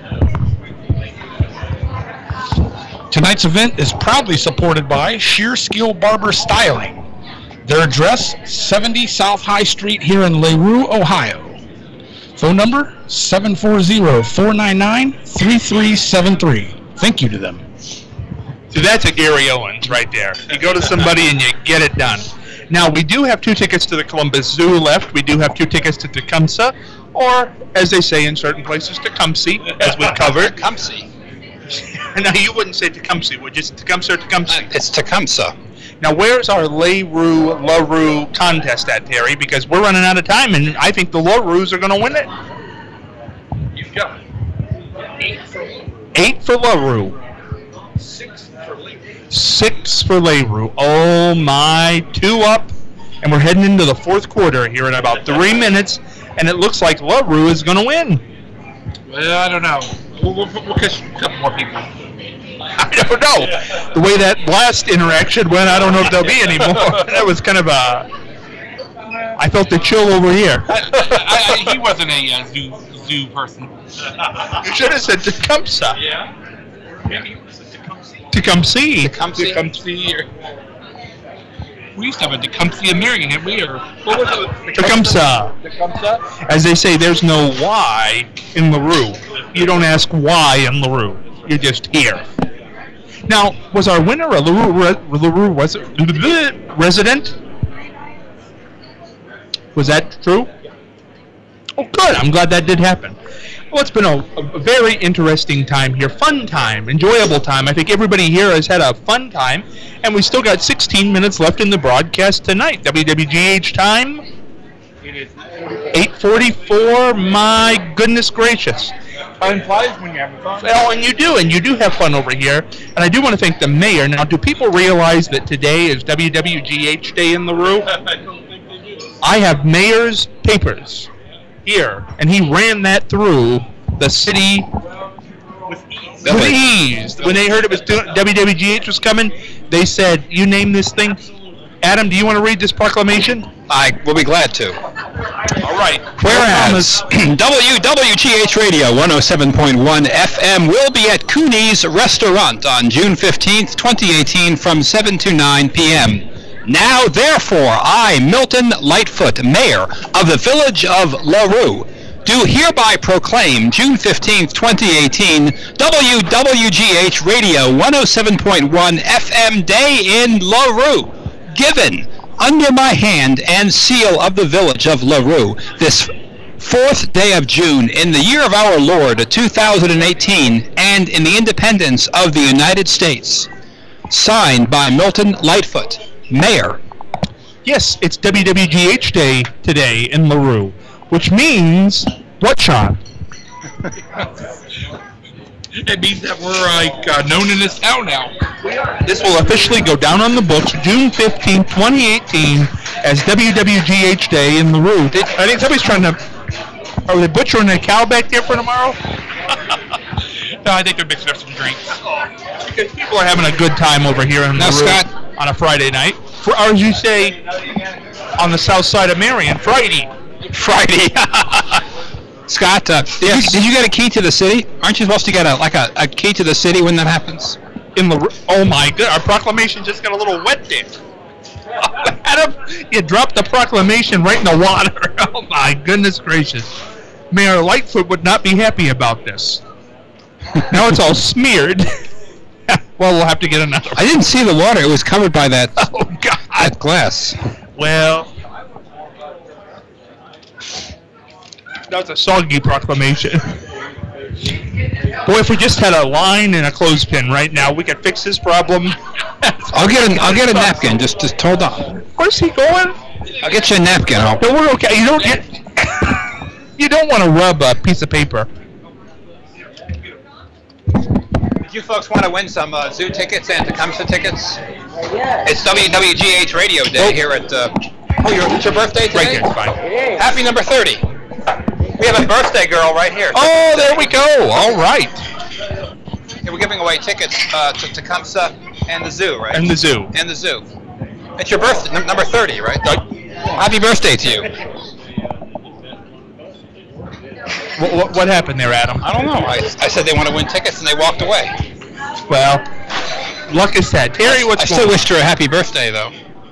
Tonight's event is proudly supported by Sheer Skill Barber Styling. Their address, seventy South High Street here in LaRue, Ohio. Phone number, seven four zero, four nine nine, three three seven three. Thank you to them. So that's a Gary Owens right there. You go to somebody and you get it done. Now, we do have two tickets to the Columbus Zoo left. We do have two tickets to Tecumseh, or, as they say in certain places, Tecumseh, as we covered. Tecumseh. Now, you wouldn't say Tecumseh, would you? Tecumseh or Tecumseh? It's Tecumseh. Now, where's our LaRue, LaRue contest at, Terry? Because we're running out of time, and I think the LaRues are going to win it. You've got eight for Eight for LaRue. six for Lincoln. Six for LaRue. Oh, my. Two up, and we're heading into the fourth quarter here in about three minutes, and it looks like LaRue is going to win. Well, I don't know. We'll, we'll, we'll catch a couple more people. I don't know. The way that last interaction went, I don't know if there'll be any more. That was kind of a... I felt the chill over here. I, I, I, he wasn't a uh, zoo zoo person. You should have said Tecumseh. Yeah. Maybe it was a Tecumseh. Tecumseh. Tecumseh. Tecumseh. Or, we used to have a Tecumseh American. We are. What was it? Tecumseh. Tecumseh. As they say, there's no Y in LaRue. You don't ask why in LaRue. You're just here. Now, was our winner a LaRue, re, LaRue was it, resident? Was that true? Oh, good. I'm glad that did happen. Well, it's been a, a very interesting time here. Fun time. Enjoyable time. I think everybody here has had a fun time. And we still got sixteen minutes left in the broadcast tonight. W W G H time? eight forty-four. My goodness gracious. Time flies when you're having fun. Well, and you do, and you do have fun over here. And I do want to thank the mayor. Now, do people realize that today is W W G H Day in LaRue? I don't think they do. I have mayor's papers here, and he ran that through the city With ease. with ease. When they heard it was doing, W W G H was coming, they said, "You name this thing." Adam, do you want to read this proclamation? I will be glad to. All right. Whereas W W G H Radio one oh seven point one F M will be at Cooney's Restaurant on June fifteenth, twenty eighteen from seven to nine p.m. Now, therefore, I, Milton Lightfoot, Mayor of the Village of LaRue, do hereby proclaim June fifteenth, twenty eighteen W W G H Radio one oh seven point one F M Day in LaRue, given under my hand and seal of the Village of LaRue this fourth day of June in the year of our Lord two thousand eighteen and in the independence of the United States. Signed by Milton Lightfoot, Mayor. Yes, it's W W G H Day today in LaRue, which means what, Sean? It means that we're like uh, known in this town now. This will officially go down on the books June fifteenth, twenty eighteen as W W G H Day in LaRue. Did, I think somebody's trying to... Are they butchering a cow back there for tomorrow? No, I think they're mixing up some drinks. Because people are having a good time over here in Now, LaRue Scott. on a Friday night. For, or as you say, on the south side of Marion, Friday. Friday. Scott, uh, did, Yes. you, did you get a key to the city? Aren't you supposed to get a like a, a key to the city when that happens? In LaRue. Oh my god, our proclamation just got a little wet there. Adam, you dropped the proclamation right in the water. Oh my goodness gracious. Mayor Lightfoot would not be happy about this. Now it's all smeared. Well, we'll have to get another one. I didn't see the water. It was covered by that, Oh god. that glass. Well, that was a soggy proclamation. Boy, if we just had a line and a clothespin right now, we could fix this problem. I'll get a, I'll get a napkin. Just just hold on. Where's he going? I'll get you a napkin. I'll, No, we're okay. You don't get. You don't want to rub a piece of paper. you folks want to win some uh, zoo tickets and Tecumseh tickets? It's W W G H Radio Day here at. Uh, oh, your, it's your birthday today? Right there, it's fine. Happy number thirty. We have a birthday girl right here. Oh, there we go. All right. Yeah, we're giving away tickets uh, to Tecumseh and the zoo, right? And the zoo. And the zoo. It's your birthday, n- number thirty, right? Happy birthday to you. What, what, what happened there, Adam? I don't know. I, I said they want to win tickets, and they walked away. Well, luck is sad. Terry, what's I going still on? wished her a happy birthday, though.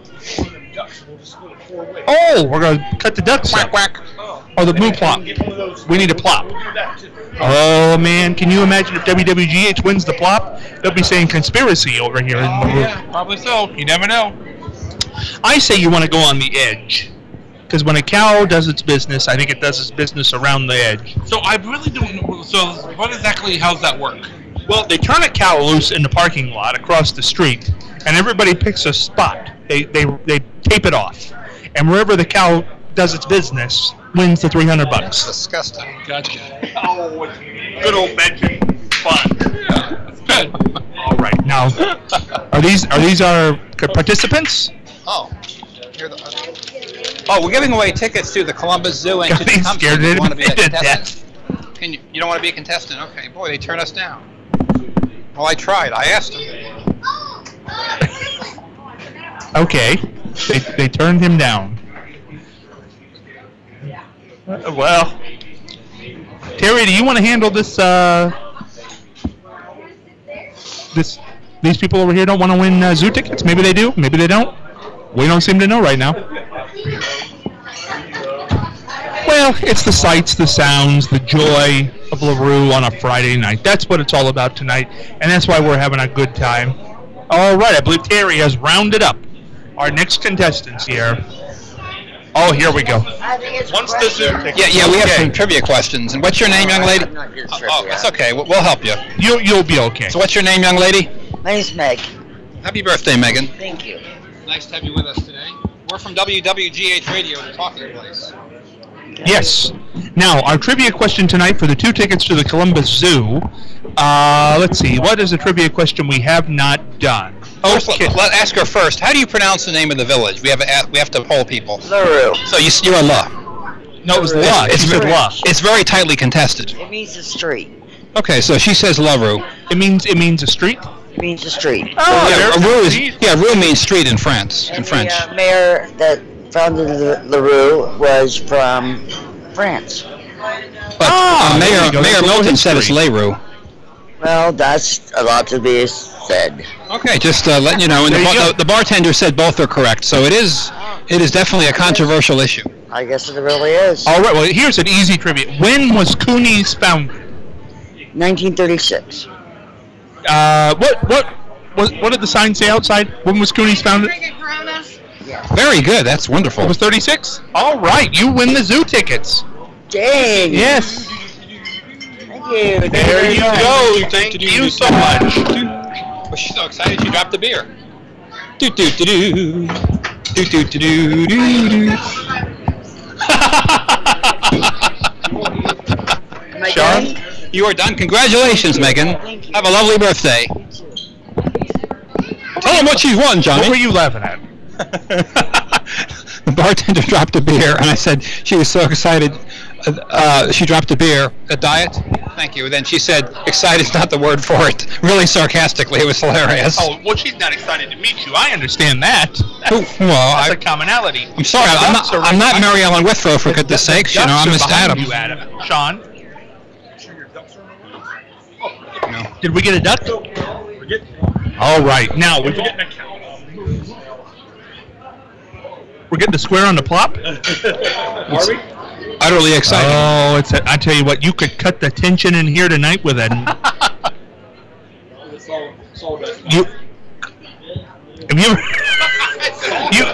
Oh, we're going to cut the ducks up. Quack, quack. Oh, the blue plop. We need a plop. Oh, man. Can you imagine if W W G H wins the plop? They'll be saying conspiracy over here in the room. Yeah, probably so. You never know. I say you want to go on the edge. Because when a cow does its business, I think it does its business around the edge. So I really don't know. So what exactly, how's that work? Well, they turn a cow loose in the parking lot across the street, and everybody picks a spot. They they they tape it off, and wherever the cow does its business wins the three hundred bucks. Disgusting. Gotcha. Oh, good old Benji. Fun. Yeah, that's good. All right, now are these are these our participants? Oh. You're the, uh, oh, we're giving away tickets to the Columbus Zoo and God, to he's Tecumseh. scared You to want to be a to contestant? Can you, you don't want to be a contestant? Okay. Boy, they turn us down. Well, I tried. I asked them. Okay, they they turned him down. Uh, well, Terry, do you want to handle this? Uh, this these people over here don't want to win uh, zoo tickets. Maybe they do. Maybe they don't. We don't seem to know right now. Well, it's the sights, the sounds, the joy of LaRue on a Friday night. That's what it's all about tonight, and that's why we're having a good time. All right, I believe Terry has rounded up our next contestants here. Oh, here we go. Once the zoo ticket. Yeah, yeah, we have Okay. some trivia questions. And what's your name, young lady? I'm not good at Oh, trivia. oh, that's okay. We'll, we'll help you. You, you'll be okay. So what's your name, young lady? My name's Meg. Happy birthday, Megan. Thank you. Nice to have you with us today. We're from W W G H Radio, the talking place. Yes. Now, our trivia question tonight for the two tickets to the Columbus Zoo. Uh, let's see. What is the trivia question we have not done? First, Okay. let, let ask her first. How do you pronounce the name of the village? We have a, we have to poll people. LaRue. So you, you're a La. No, it was La. It's, She said La. it's very tightly contested. It means a street. Okay, so she says LaRue. It means it means a street. It means a street. Oh, yeah, there's Rue the is, street. yeah, Rue means street in France. In And French. the uh, mayor that founded La- LaRue was from France. But Ah, uh, there Mayor, you go. Mayor That's a little Milton said it's history. LaRue. Well, that's a lot to be said. Okay, just uh, letting you know. And the, There you bar- go. the, the bartender said both are correct, so it is it is definitely a controversial issue. I guess it really is. All right. Well, here's an easy trivia. When was Cooney's founded? nineteen thirty-six. Uh, what what what what did the sign say outside? When was Cooney's founded? Very good. That's wonderful. It was thirty-six. All right. You win the zoo tickets. Dang. Yes. Thank you. There you go. Thank you so much. Well, she's so excited she dropped the beer. Do do do do. Do do do do do do. Am I Sean? done? You are done. Congratulations, Megan. Thank you. Have a lovely birthday. Tell them what she's won, What Johnny. were you laughing at? The bartender dropped a beer, and I said she was so excited. Uh, she dropped a beer. A diet? Thank you. Then she said, "Excited's not the word for it." Really sarcastically. It was hilarious. Oh, well, she's not excited to meet you. I understand that. Who- well, That's I, a commonality. I'm sorry. I'm not, I'm not Mary Ellen Withrow, for goodness sakes. You know, I'm Miss Adams. You, Adam. Sean, No. did we get a duck? We're getting, All right. Now we're we're, getting a cow. we're getting the square on the plop. Are we? Utterly exciting. Oh, it's. A, I tell you what, you could cut the tension in here tonight with a. It's all, it's all about. You. Have you ever? you.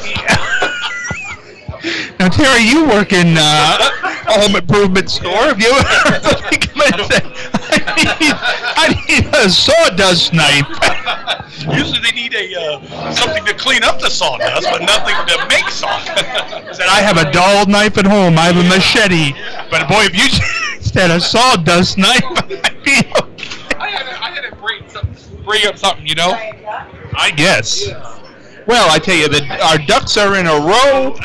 Now, Terry, you work in uh, a home improvement store. Have you ever come in and said, I need, I need a sawdust knife? Usually they need a uh, something to clean up the sawdust, but nothing to make sawdust. Said, I have a dull knife at home. I have a machete. But boy, if you said a sawdust knife, I'd be okay. I had to, I had to bring, some, bring up something, you know? I guess. Well, I tell you, the, our ducks are in a row.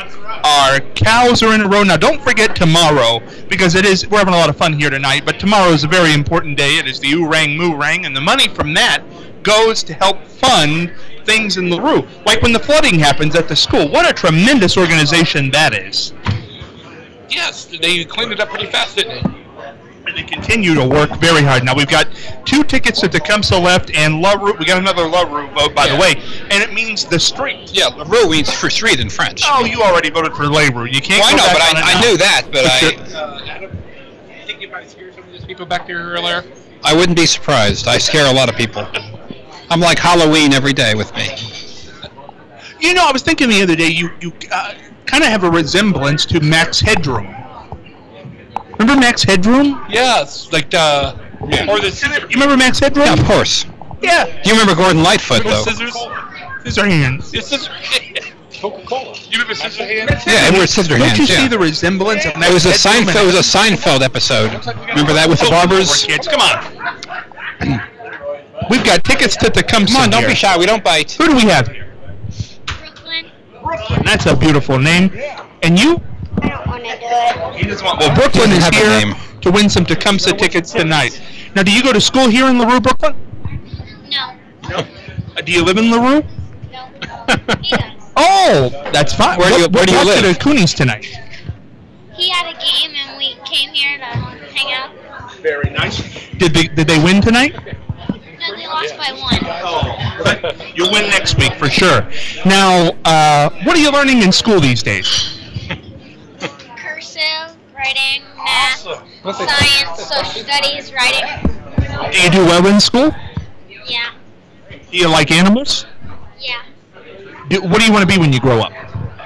Our cows are in a row. Now, don't forget tomorrow, because it is, we're having a lot of fun here tonight, but tomorrow is a very important day. It is the Oorang Moorang, and the money from that goes to help fund things in LaRue. Like when the flooding happens at the school. What a tremendous organization that is. Yes, they cleaned it up pretty fast, didn't they? And they continue to work very hard. Now, we've got two tickets to Tecumseh left, and LaRue, we got another LaRue vote, by Yeah. the way, and it means the street. Yeah, LaRue means for street in French. Oh, you already voted for LaRue. You can't Well, I go know, back but on it I, I now. knew that, but I, Uh, Adam, you think you might scare some of these people back there earlier? I wouldn't be surprised. I scare a lot of people. I'm like Halloween every day with me. You know, I was thinking the other day, you, you uh, kind of have a resemblance to Max Headroom. Remember Max Headroom? Yes, like uh, or the scissor. You remember Max Headroom? Yeah, of course. Yeah. You remember Gordon Lightfoot, Remember though? scissors? Scissor hands. It's scissor. Coca-Cola. You remember scissor hands? Yeah, Edward Scissorhands. Don't you yeah. see the resemblance of Max It was a Headroom Seinfeld. It was a Seinfeld episode. Remember that with the barbers? Kids, come on. We've got tickets to Tecumseh. Come on, don't here. be shy. We don't bite. Who do we have here? Brooklyn. Brooklyn. That's a beautiful name. And you? I don't want to do it. He doesn't want. Well, Brooklyn Doesn't is have a here name. to win some Tecumseh tickets tonight. Now, do you go to school here in LaRue, Brooklyn? No. No. Uh, do you live in LaRue? No. He does. Oh, that's fine. Where do you- where do you What brought live? to Cooney's tonight? He had a game and we came here to hang out. Very nice. Did they did they win tonight? No, they lost by one. Oh, you'll win next week for sure. Now, uh, what are you learning in school these days? Cursive, writing, math, science, social studies, writing. Do you do well in school? Yeah. Do you like animals? Yeah. Do, what do you want to be when you grow up?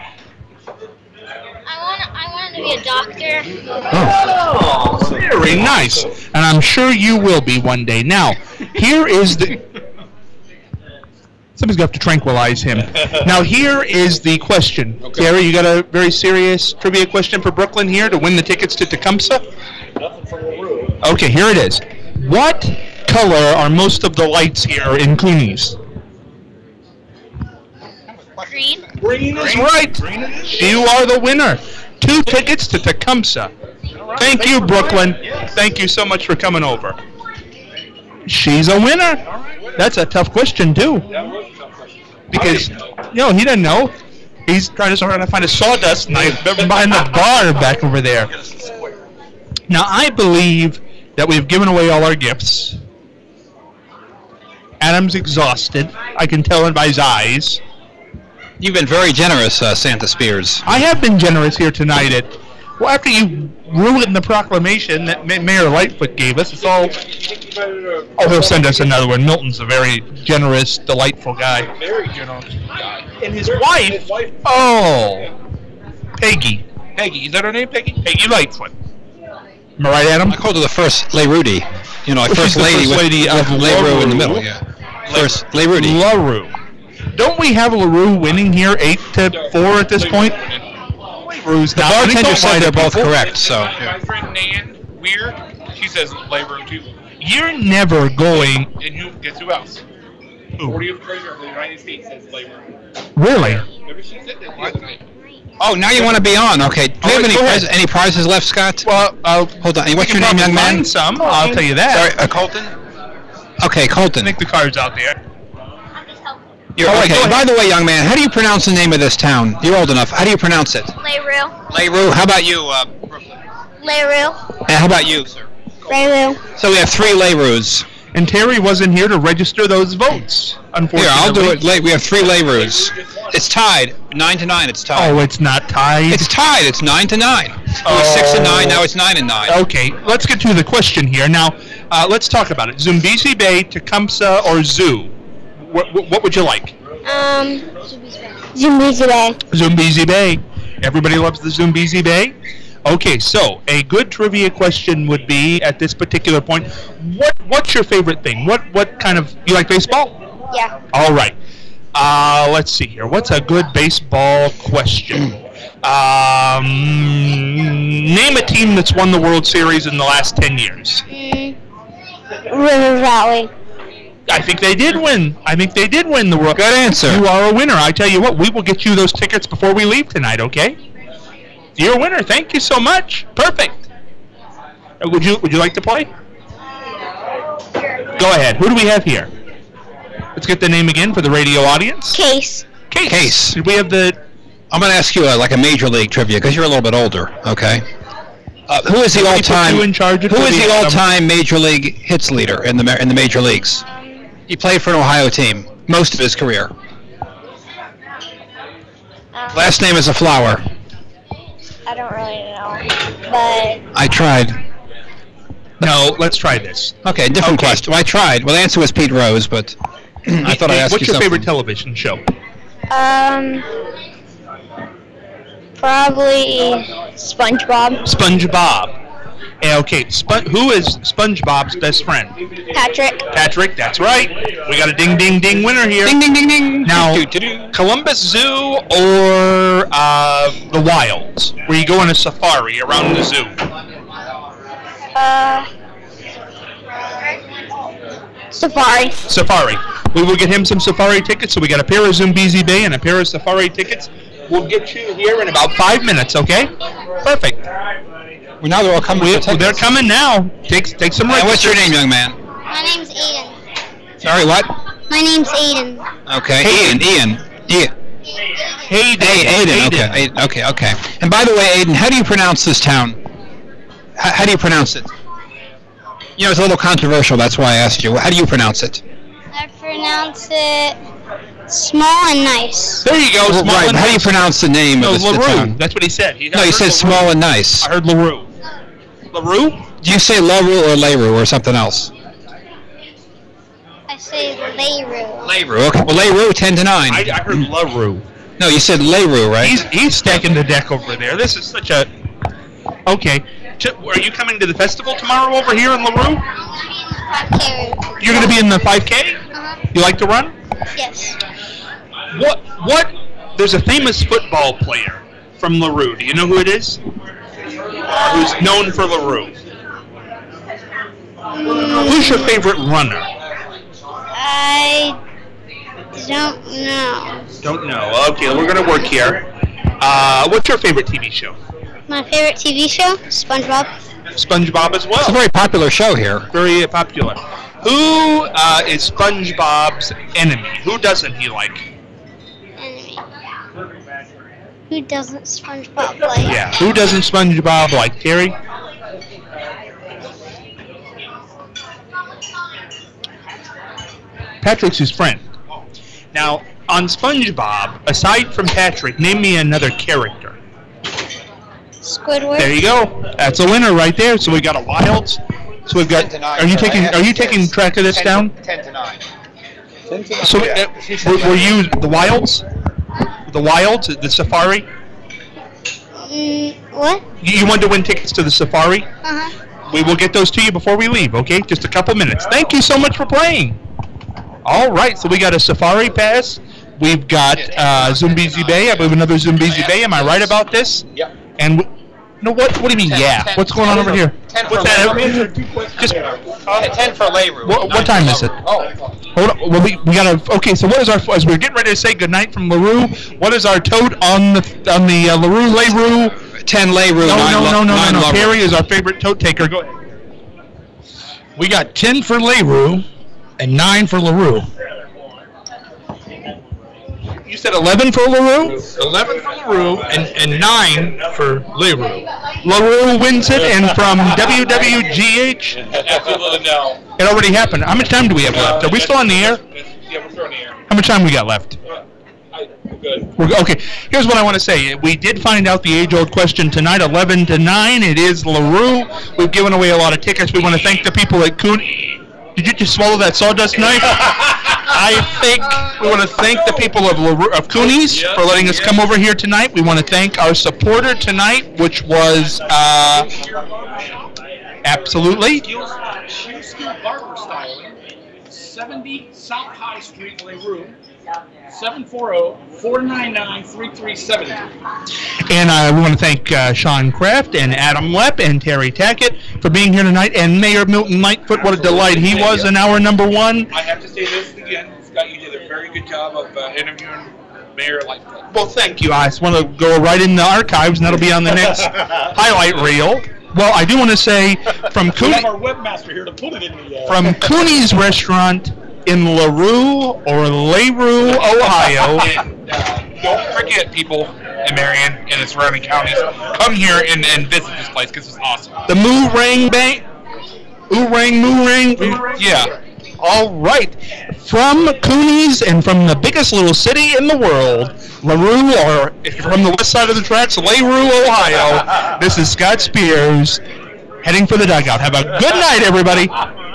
I want I wanted to be a doctor. Oh, very nice. And I'm sure you will be one day. Now, here is the... Somebody's going to have to tranquilize him. Now, here is the question. Okay. Gary, you got a very serious trivia question for Brooklyn here to win the tickets to Tecumseh? Okay, here it is. What color are most of the lights here in Cooney's? Green. Green is right. You are the winner. Two tickets to Tecumseh. Thank you, Brooklyn. Thank you so much for coming over. She's a winner. That's a tough question, too. Because, you know, he doesn't know. He's trying to sort of find a sawdust knife behind the bar back over there. Now, I believe that we've given away all our gifts. Adam's exhausted. I can tell it by his eyes. You've been very generous, uh, Santa Spears. I have been generous here tonight at, well, after you ruined the proclamation that Ma- Mayor Lightfoot gave us, it's all, oh, he'll send us another one. Milton's a very generous, delightful guy. Very generous guy. And his wife, oh, Peggy. Peggy, is that her name, Peggy? Peggy Lightfoot. Am I right, Adam? I called her the first Lay Rudy. You know, like Well, she's first the lady first with, lady with of Lay Ru in LaRue. the middle. Yeah. First Lay Rudy. LaRue. Don't we have LaRue winning here eight to four at this point? LaRue's The not winning. bartender Don't said lie they're to both people. correct, so. My friend Nan Weir, she says labor too. You're never going. And who? Guess who else? fortieth treasurer of the United States says labor. Really? Remember she said that the other night. Oh, now you want to be on. Okay. Do you have any, go ahead. prize, any prizes left, Scott? Well, uh, Hold on. What's we your can name, young probably man? find some. I'll tell you that. Sorry, uh, Colton? Okay, Colton. I think the card's out there. I'm just helping. You're, All right, okay. go By the way, young man, how do you pronounce the name of this town? You're old enough. How do you pronounce it? Layru. Layru. How about you? Uh, Layru. and how about you, sir? Layru. So we have three Layrus. And Terry wasn't here to register those votes, unfortunately. Here, I'll do it. Late. We have three Layrus. It's tied. Nine to nine. It's tied. Oh, it's not tied. It's tied. It's nine to nine. It was six and nine. Now it's nine and nine. Okay, let's get to the question here. Now, uh, let's talk about it. Zumbezi Bay, Tecumseh, or Zoo? What, what, what would you like? Um. Zumbezi Bay. Zumbezi Bay. Everybody loves the Zumbezi Bay? Okay, so a good trivia question would be, at this particular point, what what's your favorite thing? What what kind of... You like baseball? Yeah. All right. Uh, let's see here. What's a good baseball question? Um, name a team that's won the World Series in the last ten years. Mm. River Valley. I think they did win. I think they did win the World. Good answer. You are a winner. I tell you what, we will get you those tickets before we leave tonight, okay? You're a winner. Thank you so much. Perfect. Uh, would you Would you like to play? Go ahead. Who do we have here? Let's get the name again for the radio audience. Case. Case. Case. Did we have the? I'm going to ask you uh, like a major league trivia because you're a little bit older. Okay. Uh, who is the Somebody put all-time? you in charge of Who is the trivia. all-time major league hits leader in the ma- in the major leagues? He played for an Ohio team most of his career. Last name is a flower. I don't really know, but I tried. No. Let's try this. Okay, different Okay. question. Well, I tried. Well, the answer was Pete Rose, but I thought I'd ask What's you your something. favorite television show? um, probably SpongeBob. SpongeBob. Eh, Okay. Spon- who is SpongeBob's best friend? Patrick. Patrick. That's right. We got a ding, ding, ding winner here. Ding, ding, ding, ding. Now, Doo-doo-doo. Columbus Zoo or uh, the Wilds, where you go on a safari around the zoo? Uh, Safari. Safari. We will get him some safari tickets. So we got a pair of Zambezi Bay and a pair of safari tickets. We'll get you here in about five minutes, okay? Perfect. Well, now they're all coming. We, for tickets. they're coming now. Take take some Hey, what's your registers. name, young man? My name's Aiden. Sorry, what? My name's Aiden. Okay, Hayden. Ian. Ian. Ian. Hayden. Hey, Aiden. Okay. Aiden. Okay. Okay. And by the way, Aiden, how do you pronounce this town? How, how do you pronounce it? You know, it's a little controversial. That's why I asked you. How do you pronounce it? I pronounce it small and nice. There you go. Well, Small right. and How do you nice. pronounce the name No, of the, the LaRue. town? That's what he said. He, No, you said small and nice. I heard LaRue. LaRue? Do you say LaRue or LaRue or something else? I say Layru. LaRue. Okay. Well, LaRue, ten to nine. I, I heard LaRue. No, you said LaRue, right? He's he's stacking the deck over there. This is such a. Okay. Ch- Are you coming to the festival tomorrow over here in LaRue? Okay. You're going to be in the five K? Uh-huh. You like to run? Yes. What? What? There's a famous football player from LaRue. Do you know who it is? Uh, who's known for LaRue? Who's your favorite runner? I don't know. Don't know. Okay, we're going to work here. Uh, what's your favorite T V show? My favorite T V show, SpongeBob. SpongeBob as well. It's a very popular show here. Very popular. Who uh, is SpongeBob's enemy? Who doesn't he like? Enemy. Who doesn't SpongeBob like? Yeah. Who doesn't SpongeBob like? Terry? Patrick's his friend. Now, on SpongeBob, aside from Patrick, name me another character. Squidward. There you go. That's a winner right there. So we got a Wilds. So we've got. Are you taking? Are you taking track of this down? Ten to nine. So uh, were, were you the Wilds? The Wilds, the Safari. Mm, what? You, you wanted to win tickets to the Safari. Uh huh. We will get those to you before we leave. Okay, just a couple minutes. Thank you so much for playing. All right, so we got a Safari pass. We've got uh, Zambezi Bay. I believe another Zambezi Bay. Am I right about this? Yep. And w- no, what? What do you mean? Ten, yeah. ten, What's going on ten over for- here? ten What's for that? LaRue. Just Ten for LaRue. what, what time is it? Oh. Hold on. Well, we, we gotta. Okay, so what is our? As we're getting ready to say goodnight from LaRue, what is our tote on the on the uh, LaRue LaRue? Ten LaRue. No, nine no, La- no, no, nine no, no. LaRue. Terry is our favorite tote taker. Go ahead. We got ten for LaRue and nine for LaRue. You said eleven for LaRue? eleven for LaRue and, and nine for LaRue. LaRue wins it, and from W W G H, Absolutely no. it already happened. How much time do we have left? Are we still on the air? Yeah, we're still in the air. How much time we got left? I, we're good. We're, okay, here's what I want to say. We did find out the age-old question tonight, eleven to nine. It is LaRue. We've given away a lot of tickets. We want to thank the people at Coon. Did you just swallow that sawdust knife? I think we want to thank the people of LaRue, of Cooney's for letting us come over here tonight. We want to thank our supporter tonight, which was uh, absolutely. Sheer Skill Barber Styling, seventy South High Street, LaRue, seven four zero, four nine nine, three three seven two. And uh, we want to thank uh, Sean Kraft and Adam Lepp and Terry Tackett for being here tonight. And Mayor Milton Lightfoot, what a delight he was in hour number one. I have to say this again, Scott, you did a very good job of uh, interviewing Mayor Life Club. Well, thank you. I just want to go right in the archives, and that'll be on the next highlight reel. Well, I do want to say from We Cooney, have our webmaster here to put it in the. Uh, from Cooney's Restaurant in LaRue or LaRue, Ohio. And, uh, don't forget, people in Marion and the surrounding counties, come here and, and visit this place because it's awesome. The Moo Rang Bank. Ooh Rang, Moo Rang. Yeah. All right. From Cooney's and from the biggest little city in the world, LaRue, or if you're from the west side of the tracks, LaRue, Ohio, this is Scott Spears heading for the dugout. Have a good night, everybody.